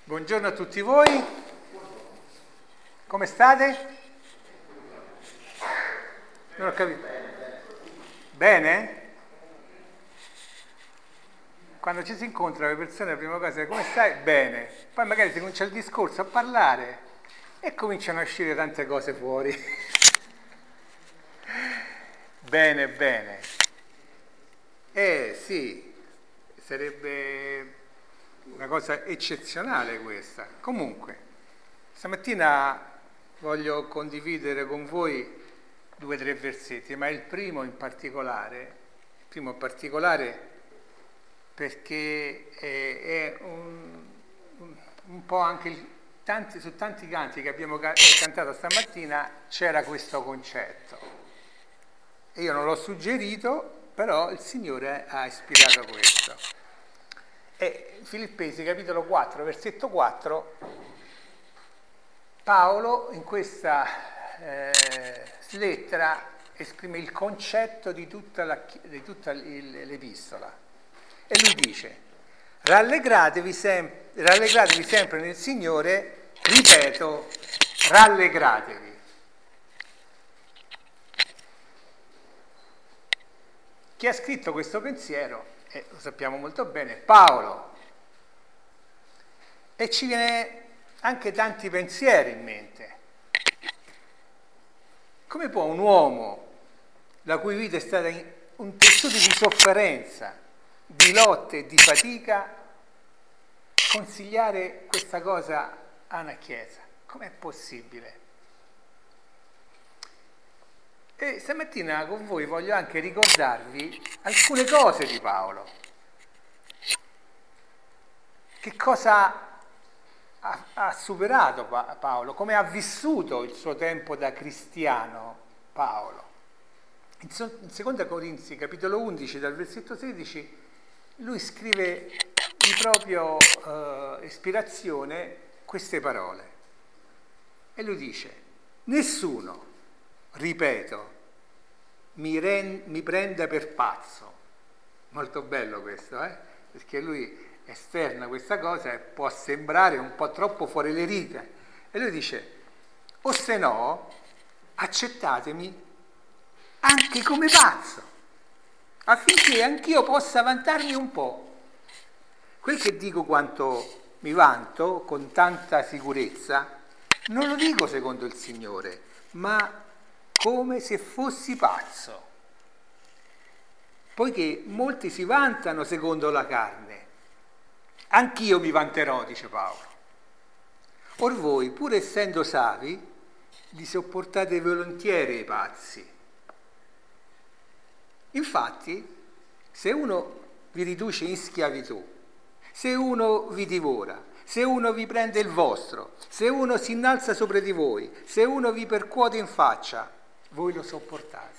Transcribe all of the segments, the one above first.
Buongiorno a tutti voi, come state? Non ho capito. Bene? Quando ci si incontra le persone la prima cosa è come stai? Bene. Poi magari si comincia il discorso a parlare e cominciano a uscire tante cose fuori. Bene, bene. Sì, sarebbe una cosa eccezionale questa. Comunque, stamattina voglio condividere con voi 2 o 3 versetti, ma il primo in particolare perché è un po' anche su tanti canti che abbiamo cantato stamattina c'era questo concetto. Io non l'ho suggerito, però il Signore ha ispirato questo. Filippesi capitolo 4, versetto 4, Paolo in questa lettera esprime il concetto di tutta l'epistola e lui dice: rallegratevi sempre nel Signore, ripeto, rallegratevi. Chi ha scritto questo pensiero, lo sappiamo molto bene, Paolo. E ci viene anche tanti pensieri in mente. Come può un uomo, la cui vita è stata un tessuto di sofferenza, di lotte e di fatica, consigliare questa cosa a una chiesa? Com'è possibile? E stamattina con voi voglio anche ricordarvi alcune cose di Paolo. Che cosa ha superato Paolo? Come ha vissuto il suo tempo da cristiano Paolo? In 2 Corinzi, capitolo 11, dal versetto 16, lui scrive di propria ispirazione queste parole. E lui dice: nessuno, ripeto, mi prenda per pazzo. Molto bello questo, perché lui esterna questa cosa e può sembrare un po' troppo fuori le righe. E lui dice: o se no, accettatemi anche come pazzo, affinché anch'io possa vantarmi un po'. Quel che dico quanto mi vanto con tanta sicurezza, non lo dico secondo il Signore, ma come se fossi pazzo, poiché molti si vantano secondo la carne. Anch'io mi vanterò, dice Paolo. Or voi, pur essendo savi, li sopportate volentieri i pazzi. Infatti, se uno vi riduce in schiavitù, se uno vi divora, se uno vi prende il vostro, se uno si innalza sopra di voi, se uno vi percuote in faccia, voi lo sopportate.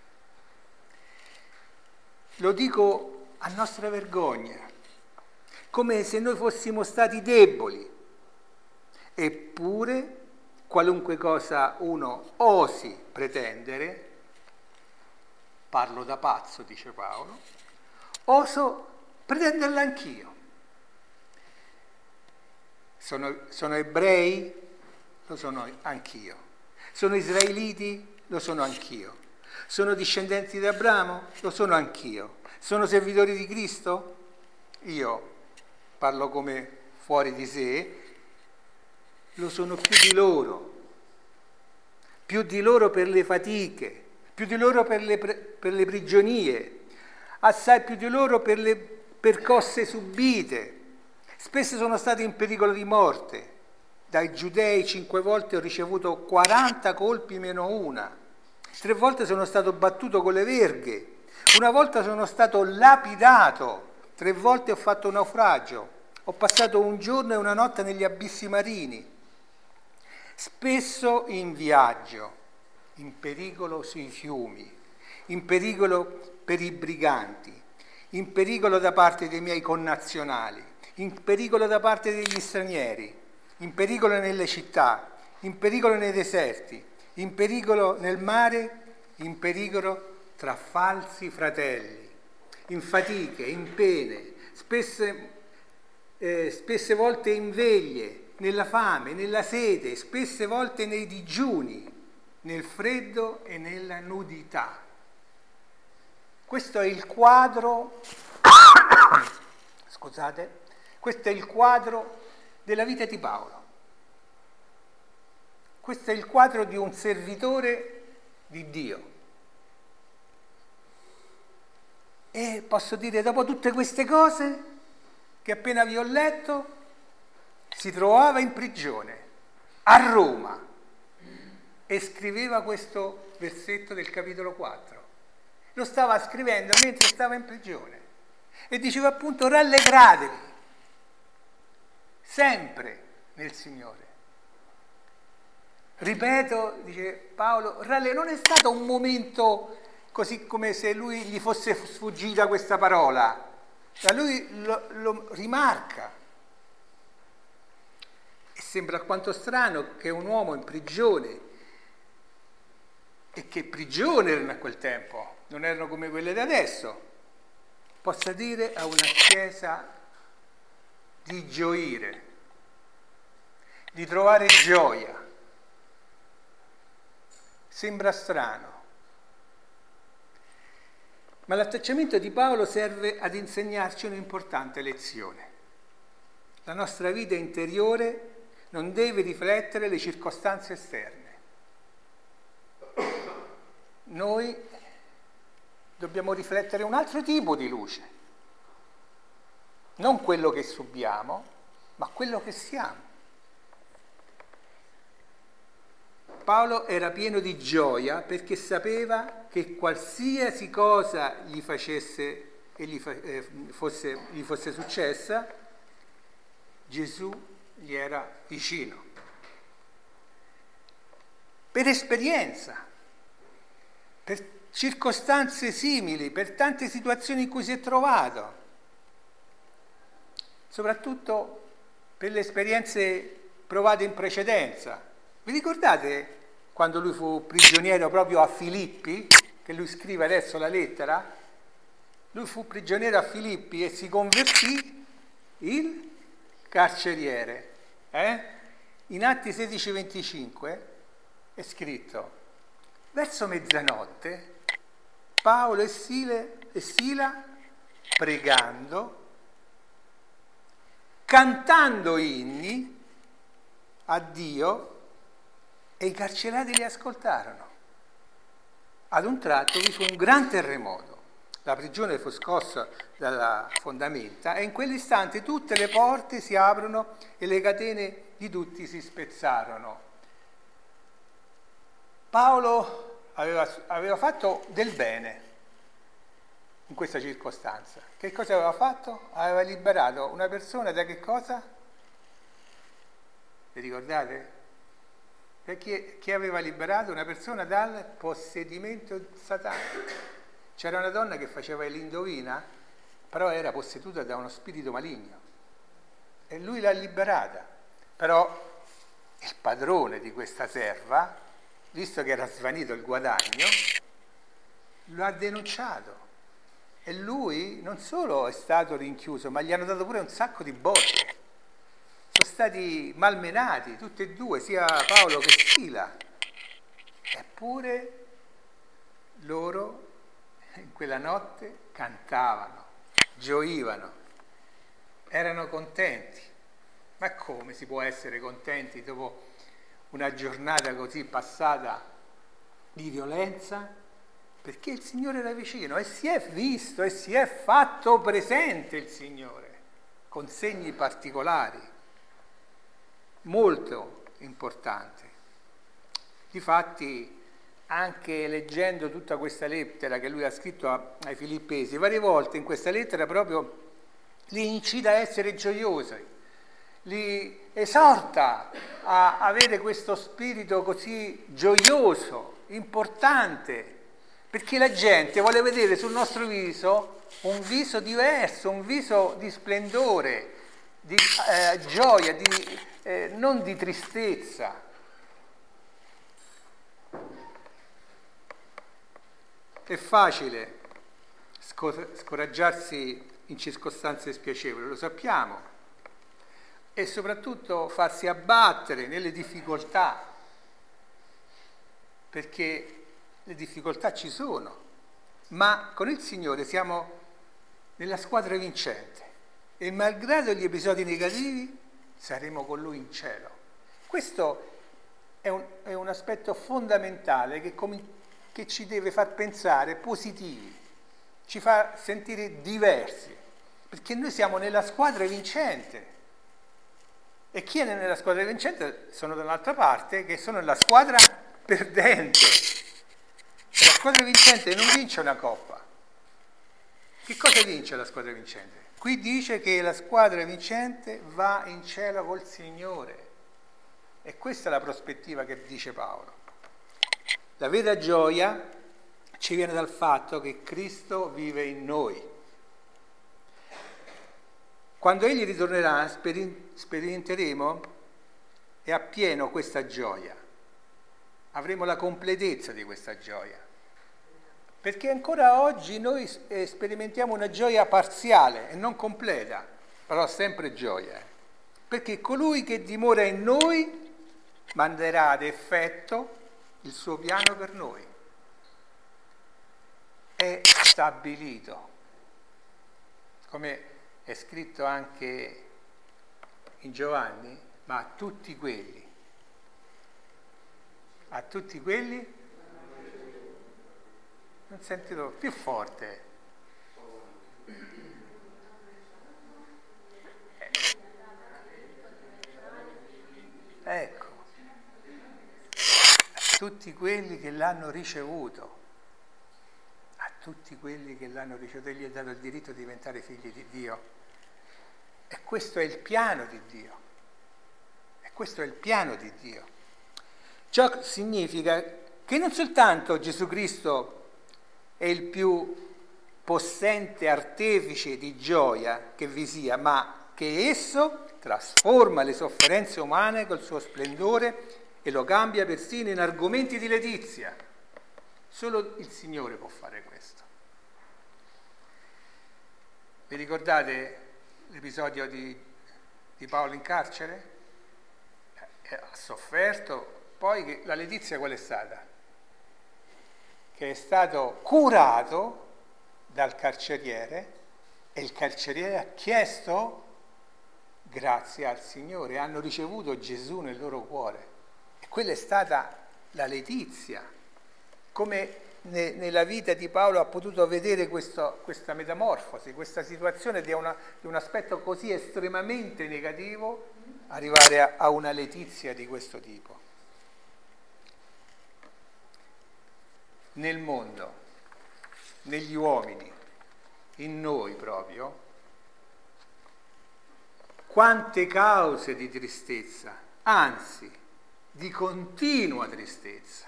Lo dico a nostra vergogna, come se noi fossimo stati deboli. Eppure, qualunque cosa uno osi pretendere, parlo da pazzo, dice Paolo, oso pretenderla anch'io. Sono ebrei? Lo sono anch'io. Sono israeliti? Lo sono anch'io. Sono discendenti di Abramo? Lo sono anch'io. Sono servitori di Cristo? Io parlo come fuori di sé, lo sono più di loro per le fatiche, più di loro per le prigionie, assai più di loro per le percosse subite. Spesso sono stato in pericolo di morte. Dai giudei 5 volte ho ricevuto 40 colpi meno una. 3 volte sono stato battuto con le verghe. Una volta sono stato lapidato. 3 volte ho fatto naufragio. Ho passato un giorno e una notte negli abissi marini. Spesso in viaggio, in pericolo sui fiumi, in pericolo per i briganti, in pericolo da parte dei miei connazionali, in pericolo da parte degli stranieri, in pericolo nelle città, in pericolo nei deserti, in pericolo nel mare, in pericolo tra falsi fratelli, in fatiche, in pene, spesse volte in veglie, nella fame, nella sete, spesse volte nei digiuni, nel freddo e nella nudità. Questo è il quadro, scusate, questo è il quadro della vita di Paolo. Questo è il quadro di un servitore di Dio. E posso dire, dopo tutte queste cose che appena vi ho letto, si trovava in prigione a Roma e scriveva questo versetto del capitolo 4. Lo stava scrivendo mentre stava in prigione e diceva appunto: rallegratevi sempre nel Signore. Ripeto, dice Paolo, non è stato un momento così come se lui gli fosse sfuggita questa parola, ma lui lo rimarca. E sembra alquanto strano che un uomo in prigione, e che prigioni erano a quel tempo, non erano come quelle di adesso, possa dire a una chiesa di gioire, di trovare gioia. Sembra strano. Ma l'atteggiamento di Paolo serve ad insegnarci un'importante lezione. La nostra vita interiore non deve riflettere le circostanze esterne. Noi dobbiamo riflettere un altro tipo di luce, non quello che subiamo, ma quello che siamo. Paolo era pieno di gioia perché sapeva che qualsiasi cosa gli facesse e gli fosse successa, Gesù gli era vicino. Per esperienza, per circostanze simili, per tante situazioni in cui si è trovato, soprattutto per le esperienze provate in precedenza. Vi ricordate quando lui fu prigioniero proprio a Filippi, che lui scrive adesso la lettera? Lui fu prigioniero a Filippi e si convertì il carceriere. In Atti 16:25 è scritto: verso mezzanotte Paolo e Sila, pregando, cantando inni a Dio, e i carcerati li ascoltarono. Ad un tratto vi fu un gran terremoto, la prigione fu scossa dalla fondamenta e in quell'istante tutte le porte si aprono e le catene di tutti si spezzarono. Paolo aveva fatto del bene in questa circostanza. Che cosa aveva fatto? Aveva liberato una persona da che cosa? Vi ricordate? Perché chi aveva liberato una persona dal possedimento satanico? C'era una donna che faceva l'indovina, però era posseduta da uno spirito maligno e lui l'ha liberata. Però il padrone di questa serva, visto che era svanito il guadagno, lo ha denunciato e lui non solo è stato rinchiuso, ma gli hanno dato pure un sacco di botte. Sono stati malmenati tutti e due, sia Paolo che Sila. Eppure loro in quella notte cantavano, gioivano, erano contenti. Ma come si può essere contenti dopo una giornata così passata di violenza? Perché il Signore era vicino e si è visto e si è fatto presente il Signore con segni particolari molto importanti. Difatti, anche leggendo tutta questa lettera che lui ha scritto ai Filippesi, varie volte in questa lettera proprio li incita a essere gioiosi, li esorta a avere questo spirito così gioioso, importante, perché la gente vuole vedere sul nostro viso un viso diverso, un viso di splendore, di gioia, non di tristezza. È facile scoraggiarsi in circostanze spiacevoli, lo sappiamo. e soprattutto farsi abbattere nelle difficoltà, perché le difficoltà ci sono, ma con il Signore siamo nella squadra vincente e malgrado gli episodi negativi saremo con Lui in cielo. Questo è un aspetto fondamentale che ci deve far pensare positivi, ci fa sentire diversi, perché noi siamo nella squadra vincente. E chi è nella squadra vincente sono dall'altra parte, che sono nella squadra perdente. E la squadra vincente non vince una coppa. Che cosa vince la squadra vincente? Qui dice che la squadra vincente va in cielo col Signore. E questa è la prospettiva che dice Paolo. La vera gioia ci viene dal fatto che Cristo vive in noi. Quando Egli ritornerà sperimenteremo e appieno questa gioia. Avremo la completezza di questa gioia. Perché ancora oggi noi sperimentiamo una gioia parziale e non completa, però sempre gioia. Perché colui che dimora in noi manderà ad effetto il suo piano per noi. È stabilito. Come è scritto anche in Giovanni, ma a tutti quelli, non sentito più forte, ecco, a tutti quelli che l'hanno ricevuto, egli ha dato il diritto di diventare figli di Dio. E questo è il piano di Dio. Ciò significa che non soltanto Gesù Cristo è il più possente artefice di gioia che vi sia, ma che esso trasforma le sofferenze umane col suo splendore e lo cambia persino in argomenti di letizia. Solo il Signore può fare questo. Vi ricordate l'episodio di Paolo in carcere? Ha sofferto, poi la letizia qual è stata? Che è stato curato dal carceriere e il carceriere ha chiesto grazie al Signore, hanno ricevuto Gesù nel loro cuore e quella è stata la letizia. Come nella vita di Paolo ha potuto vedere questa metamorfosi, questa situazione di un aspetto così estremamente negativo, arrivare a una letizia di questo tipo. Nel mondo, negli uomini, in noi proprio, quante cause di tristezza, anzi, di continua tristezza.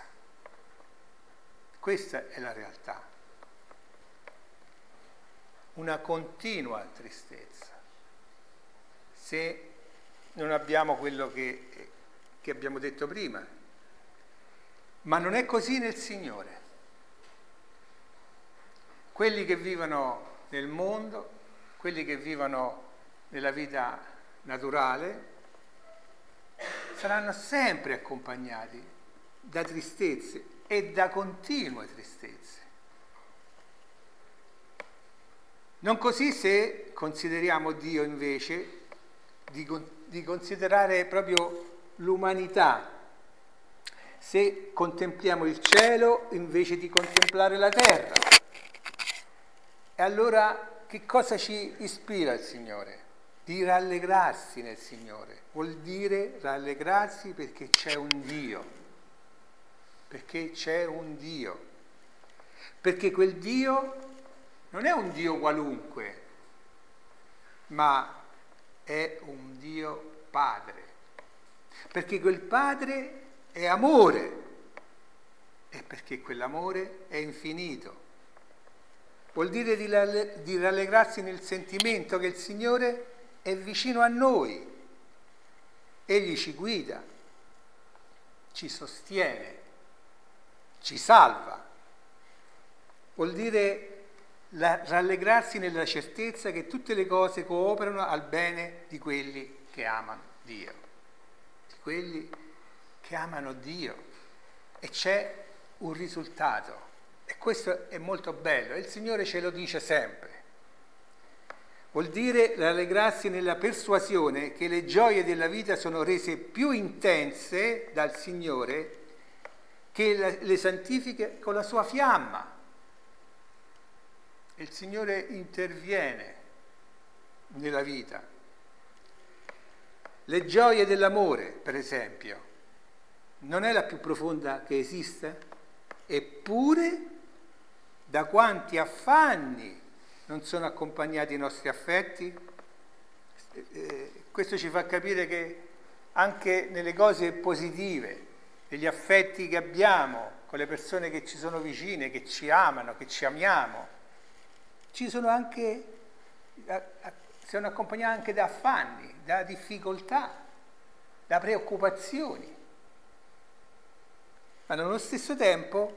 Questa è la realtà. Una continua tristezza. Se non abbiamo quello che abbiamo detto prima. Ma non è così nel Signore. Quelli che vivono nel mondo, quelli che vivono nella vita naturale, saranno sempre accompagnati da tristezze e da continue tristezze. Non così se consideriamo Dio invece di considerare proprio l'umanità, se contempliamo il cielo invece di contemplare la terra. E allora che cosa ci ispira il Signore? Di rallegrarsi nel Signore. Vuol dire rallegrarsi perché c'è un Dio. Perché c'è un Dio. Perché quel Dio non è un Dio qualunque, ma è un Dio Padre. Perché quel Padre è amore e perché quell'amore è infinito. Vuol dire di rallegrarsi nel sentimento che il Signore è vicino a noi. Egli ci guida, ci sostiene, ci salva. Vuol dire rallegrarsi nella certezza che tutte le cose cooperano al bene di quelli che amano Dio. Di quelli che amano Dio. E c'è un risultato. E questo è molto bello. E il Signore ce lo dice sempre. Vuol dire rallegrarsi nella persuasione che le gioie della vita sono rese più intense dal Signore che le santifica con la sua fiamma. E il Signore interviene nella vita. Le gioie dell'amore, per esempio, non è la più profonda che esiste? Eppure, da quanti affanni non sono accompagnati i nostri affetti? Questo ci fa capire che anche nelle cose positive, negli affetti che abbiamo con le persone che ci sono vicine, che ci amano, che ci amiamo, ci sono anche, sono accompagnati anche da affanni, da difficoltà, da preoccupazioni. Ma nello stesso tempo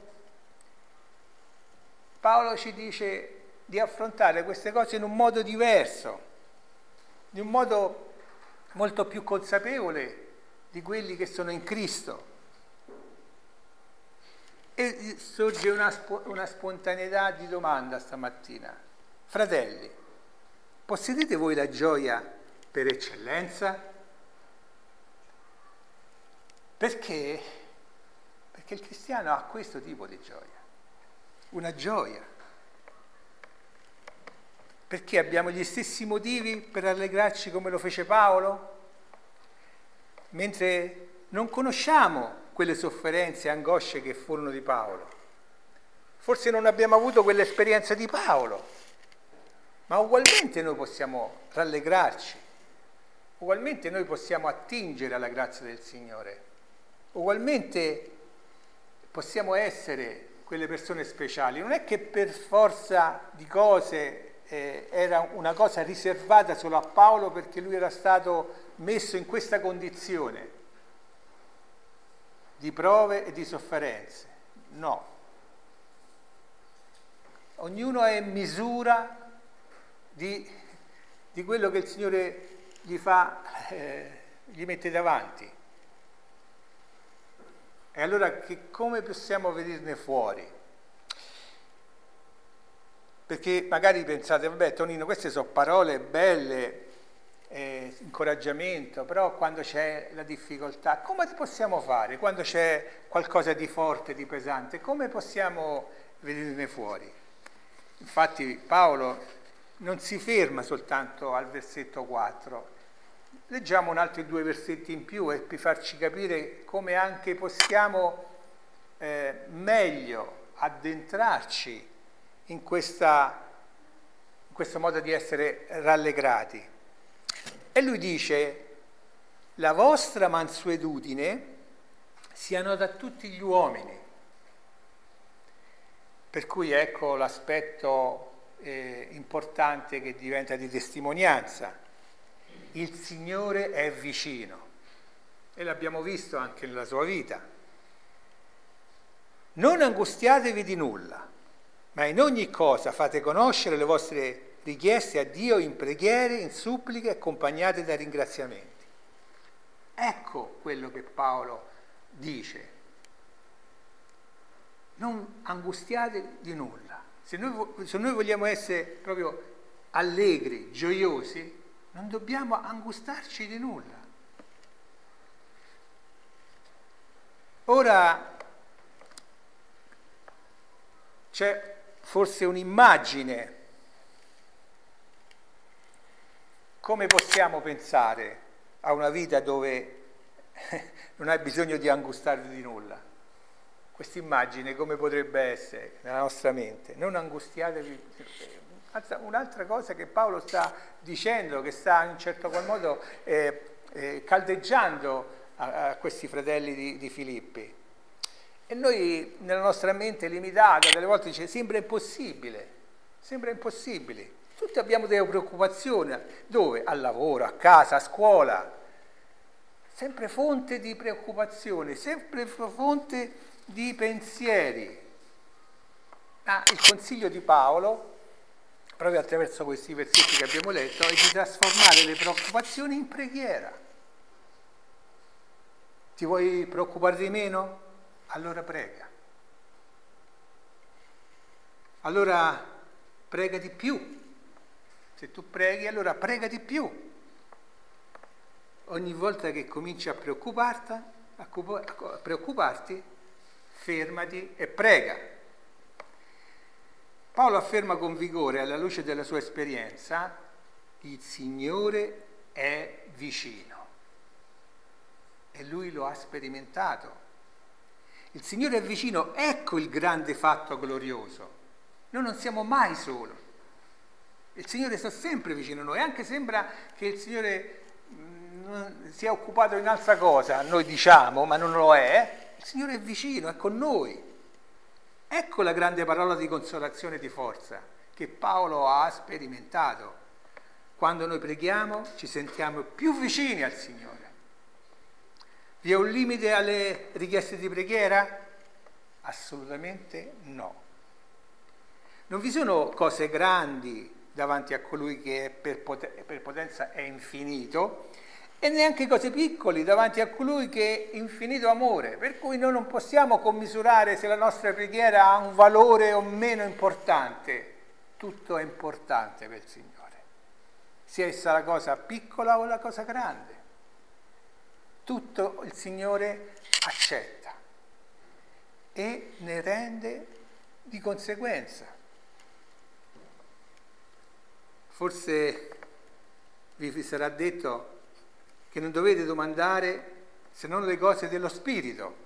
Paolo ci dice di affrontare queste cose in un modo diverso, in un modo molto più consapevole di quelli che sono in Cristo. E sorge una spontaneità di domanda stamattina. Fratelli, possedete voi la gioia per eccellenza? Perché? Perché il cristiano ha questo tipo di gioia, una gioia. Perché abbiamo gli stessi motivi per rallegrarci come lo fece Paolo? Mentre non conosciamo quelle sofferenze e angosce che furono di Paolo. Forse non abbiamo avuto quell'esperienza di Paolo, ma ugualmente noi possiamo rallegrarci, ugualmente noi possiamo attingere alla grazia del Signore, ugualmente possiamo essere quelle persone speciali. Non è che per forza di cose era una cosa riservata solo a Paolo perché lui era stato messo in questa condizione di prove e di sofferenze. No. Ognuno è in misura di quello che il Signore gli mette davanti. E allora come possiamo venirne fuori? Perché magari pensate, vabbè Tonino, queste sono parole belle, incoraggiamento, però quando c'è la difficoltà, come possiamo fare? Quando c'è qualcosa di forte, di pesante, come possiamo venirne fuori? Infatti Paolo non si ferma soltanto al versetto 4, leggiamo un altro 2 versetti in più per farci capire come anche possiamo meglio addentrarci in questo modo di essere rallegrati. E lui dice: la vostra mansuetudine sia nota a tutti gli uomini. Per cui ecco l'aspetto importante che diventa di testimonianza. Il Signore è vicino, e l'abbiamo visto anche nella sua vita. Non angustiatevi di nulla, ma in ogni cosa fate conoscere le vostre richieste a Dio in preghiere, in suppliche, accompagnate da ringraziamenti. Ecco quello che Paolo dice. Non angustiate di nulla. Se noi vogliamo essere proprio allegri, gioiosi, non dobbiamo angustarci di nulla. Ora c'è forse un'immagine. Come possiamo pensare a una vita dove non hai bisogno di angustarti di nulla? Questa immagine come potrebbe essere nella nostra mente? Non angustiatevi. Un'altra cosa che Paolo sta dicendo, che sta in un certo qual modo caldeggiando a questi fratelli di Filippi. E noi nella nostra mente limitata delle volte dice sembra impossibile. Tutti abbiamo delle preoccupazioni. Dove? Al lavoro, a casa, a scuola. Sempre fonte di preoccupazione, sempre fonte di pensieri. Il consiglio di Paolo proprio attraverso questi versetti che abbiamo letto, è di trasformare le preoccupazioni in preghiera. Ti vuoi preoccupare di meno? Allora prega. Allora prega di più. Se tu preghi, allora prega di più. Ogni volta che cominci a preoccuparti, fermati e prega. Paolo afferma con vigore, alla luce della sua esperienza, il Signore è vicino. E lui lo ha sperimentato. Il Signore è vicino, ecco il grande fatto glorioso. Noi non siamo mai soli. Il Signore sta sempre vicino a noi, anche sembra che il Signore sia occupato in altra cosa, noi diciamo, ma non lo è. Il Signore è vicino, è con noi. Ecco la grande parola di consolazione e di forza che Paolo ha sperimentato. Quando noi preghiamo ci sentiamo più vicini al Signore. Vi è un limite alle richieste di preghiera? Assolutamente no. Non vi sono cose grandi davanti a colui che per potenza è infinito, e neanche cose piccole davanti a colui che è infinito amore, per cui noi non possiamo commisurare se la nostra preghiera ha un valore o meno importante. Tutto è importante per il Signore, sia essa la cosa piccola o la cosa grande. Tutto il Signore accetta e ne rende di conseguenza. Forse vi sarà detto che non dovete domandare se non le cose dello Spirito.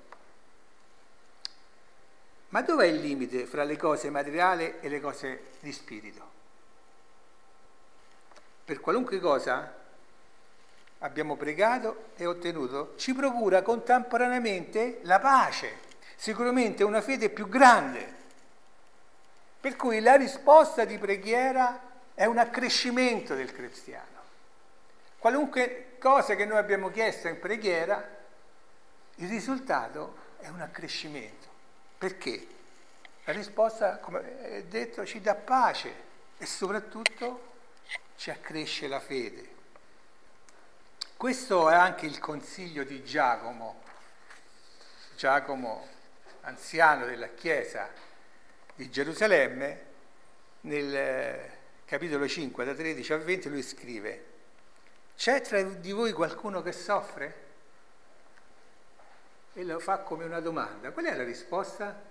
Ma dov'è il limite fra le cose materiali e le cose di spirito? Per qualunque cosa abbiamo pregato e ottenuto, ci procura contemporaneamente la pace, sicuramente una fede più grande. Per cui la risposta di preghiera è un accrescimento del cristiano. Qualunque cosa che noi abbiamo chiesto in preghiera, il risultato è un accrescimento. Perché? La risposta, come è detto, ci dà pace e soprattutto ci accresce la fede. Questo è anche il consiglio di Giacomo, anziano della Chiesa di Gerusalemme, nel capitolo 5, da 13 a 20, lui scrive: c'è tra di voi qualcuno che soffre? E lo fa come una domanda. Qual è la risposta?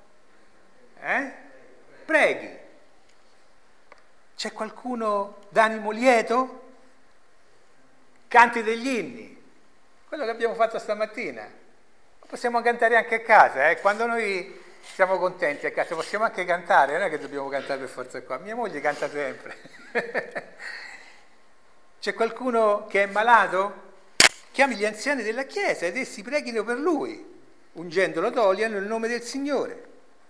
Preghi. C'è qualcuno d'animo lieto? Canti degli inni. Quello che abbiamo fatto stamattina. Possiamo cantare anche a casa, quando noi siamo contenti a casa possiamo anche cantare, non è che dobbiamo cantare per forza qua. Mia moglie canta sempre. C'è qualcuno che è malato? Chiami gli anziani della Chiesa ed essi preghino per lui, ungendolo d'olio nel nome del Signore.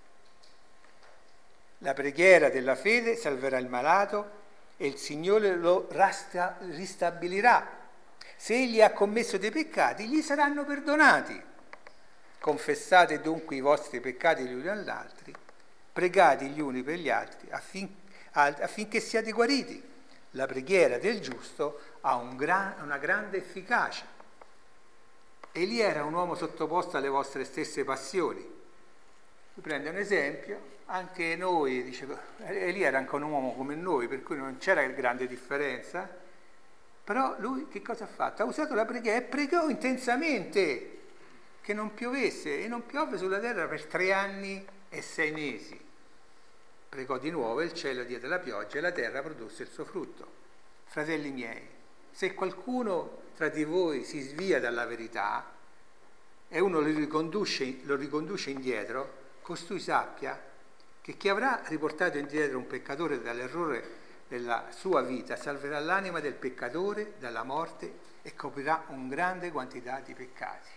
La preghiera della fede salverà il malato e il Signore lo ristabilirà. Se egli ha commesso dei peccati, gli saranno perdonati. Confessate dunque i vostri peccati gli uni agli altri, pregate gli uni per gli altri affinché siate guariti. La preghiera del giusto ha una grande efficacia. Egli era un uomo sottoposto alle vostre stesse passioni. Vi prende un esempio, anche noi, dice, Elia era anche un uomo come noi, per cui non c'era grande differenza, però lui che cosa ha fatto? Ha usato la preghiera e pregò intensamente che non piovesse, e non piove sulla terra per 3 anni e 6 mesi. Pregò di nuovo e il cielo diede la pioggia e la terra produsse il suo frutto. Fratelli miei, se qualcuno tra di voi si svia dalla verità e uno lo riconduce indietro, costui sappia che chi avrà riportato indietro un peccatore dall'errore della sua vita salverà l'anima del peccatore dalla morte e coprirà una grande quantità di peccati.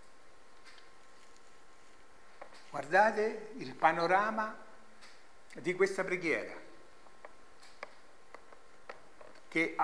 Guardate il panorama di questa preghiera che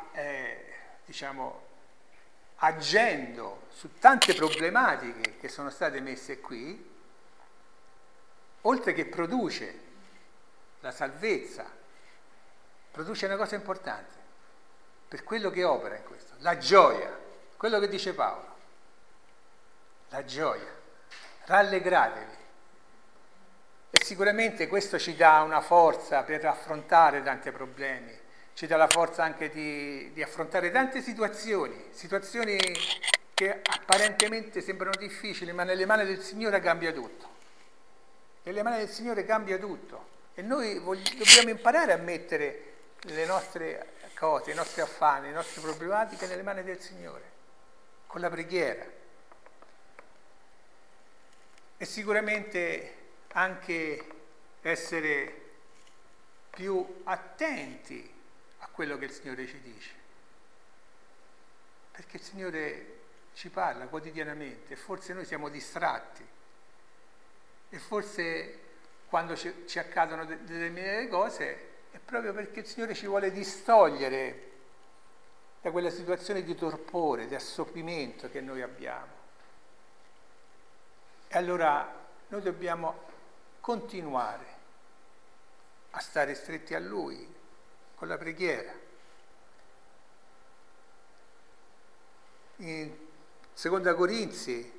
agendo su tante problematiche che sono state messe qui, oltre che produce la salvezza, produce una cosa importante, per quello che opera in questo, la gioia, quello che dice Paolo, la gioia, rallegratevi. E sicuramente questo ci dà una forza per affrontare tanti problemi, ci dà la forza anche di affrontare tante situazioni che apparentemente sembrano difficili, ma nelle mani del Signore cambia tutto. Nelle mani del Signore cambia tutto. E noi dobbiamo imparare a mettere le nostre cose, i nostri affanni, le nostre problematiche nelle mani del Signore, con la preghiera. E sicuramente anche essere più attenti a quello che il Signore ci dice. Perché il Signore ci parla quotidianamente e forse noi siamo distratti. E forse quando ci accadono determinate cose è proprio perché il Signore ci vuole distogliere da quella situazione di torpore, di assopimento che noi abbiamo. E allora noi dobbiamo continuare a stare stretti a Lui con la preghiera. In Seconda Corinzi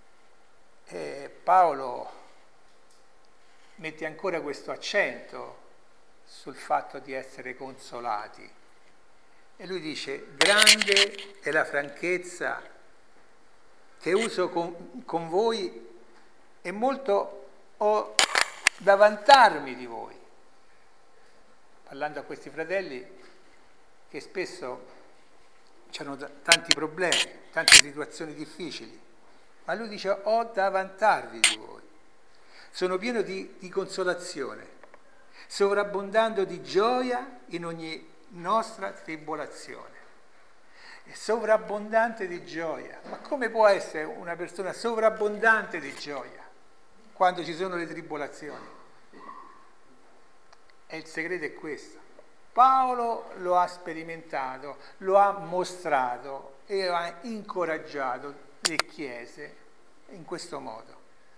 Paolo mette ancora questo accento sul fatto di essere consolati. E lui dice: grande è la franchezza che uso con voi e molto ho da vantarmi di voi. Parlando a questi fratelli che spesso c'erano tanti problemi, tante situazioni difficili, ma lui dice: ho da vantarvi di voi. Sono pieno di consolazione, sovrabbondando di gioia in ogni nostra tribolazione. È sovrabbondante di gioia. Ma come può essere una persona sovrabbondante di gioia quando ci sono le tribolazioni? E il segreto è questo. Paolo lo ha sperimentato, lo ha mostrato e ha incoraggiato le chiese in questo modo.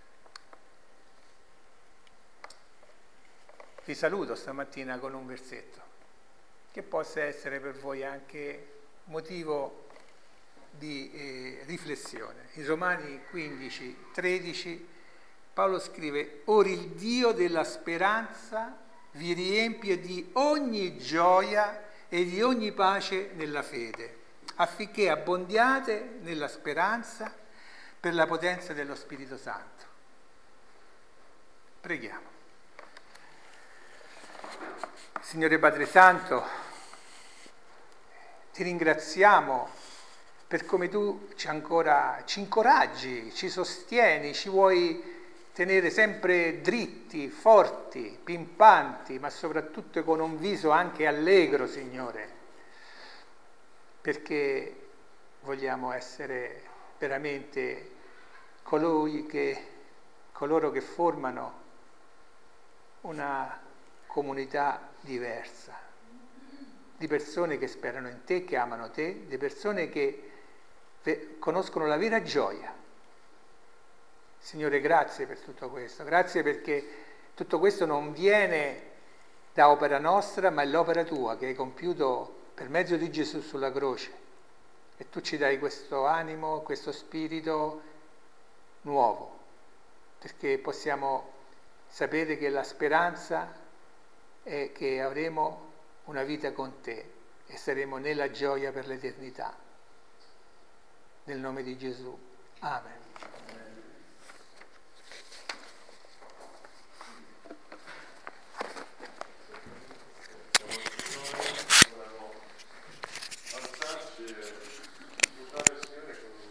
Vi saluto stamattina con un versetto che possa essere per voi anche motivo di riflessione. In Romani 15:13 Paolo scrive: Ora il Dio della speranza vi riempie di ogni gioia e di ogni pace nella fede, affinché abbondiate nella speranza per la potenza dello Spirito Santo. Preghiamo. Signore Padre Santo, ti ringraziamo per come tu ci incoraggi, ci sostieni, ci vuoi tenere sempre dritti, forti, pimpanti, ma soprattutto con un viso anche allegro, Signore, perché vogliamo essere veramente coloro che formano una comunità diversa, di persone che sperano in te, che amano te, di persone che conoscono la vera gioia. Signore, grazie per tutto questo, grazie perché tutto questo non viene da opera nostra, ma è l'opera tua che hai compiuto per mezzo di Gesù sulla croce. E tu ci dai questo animo, questo spirito nuovo, perché possiamo sapere che la speranza è che avremo una vita con te e saremo nella gioia per l'eternità. Nel nome di Gesù. Amen.